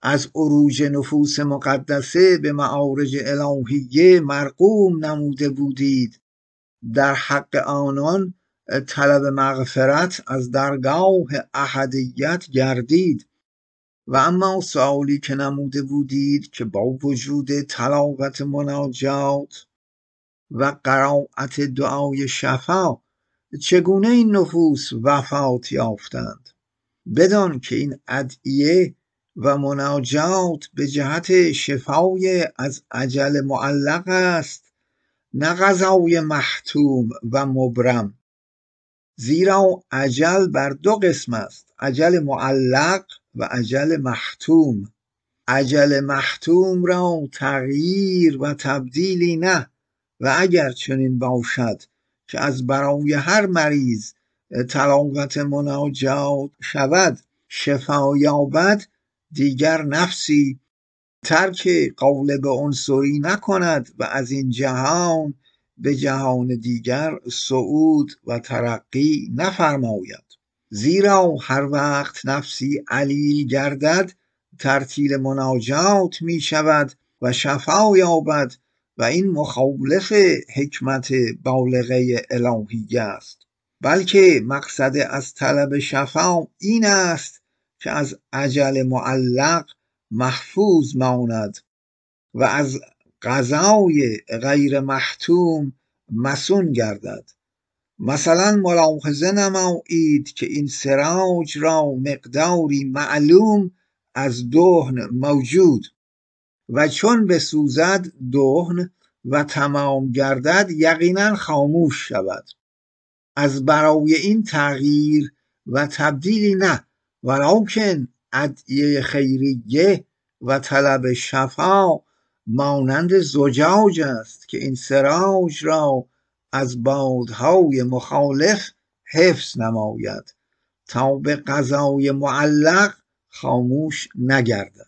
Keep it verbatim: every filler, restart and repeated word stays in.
از عروج نفوس مقدسه به معارج الهیه مرقوم نموده بودید، در حق آنان طلب مغفرت از درگاه احدیت گردید. و اما سوالی که نموده بودید که با وجود تلاوت مناجات و قرائت دعای شفا چگونه این نفوس وفات یافتند؟ بدان که این ادعیه و مناجات به جهت شفای از اجل معلق است، نه قضای محتوم و مبرم. زیرا اجل بر دو قسم است، اجل معلق و اجل محتوم. اجل محتوم را تغییر و تبدیلی نه، و اگر چنین باشد که از برای هر مریض تلاوت مناجات شود شفا یابد، دیگر نفسی ترک قالب عنصری نکند و از این جهان به جهان دیگر صعود و ترقی نفرماید. زیرا هر وقت نفسی علیل گردد ترتیل مناجات می شود و شفا یابد، و این مخالف حکمت بالغه الهیه است. بلکه مقصد از طلب شفا این است که از اجل معلق محفوظ ماند و از قضای غیر محتوم مصون گردد. مثلا ملاحظه نمایید که این سراج را مقداری معلوم از دهن موجود و چون بسوزد دهن و تمام گردد یقینا خاموش شود. از برای این تغییر و تبدیلی نه، ولکن ادعیه خیریه و طلب شفا مانند زجاج است که این سراج را از بادهای مخالف حفظ نماید تا به قضای معلق خاموش نگردد.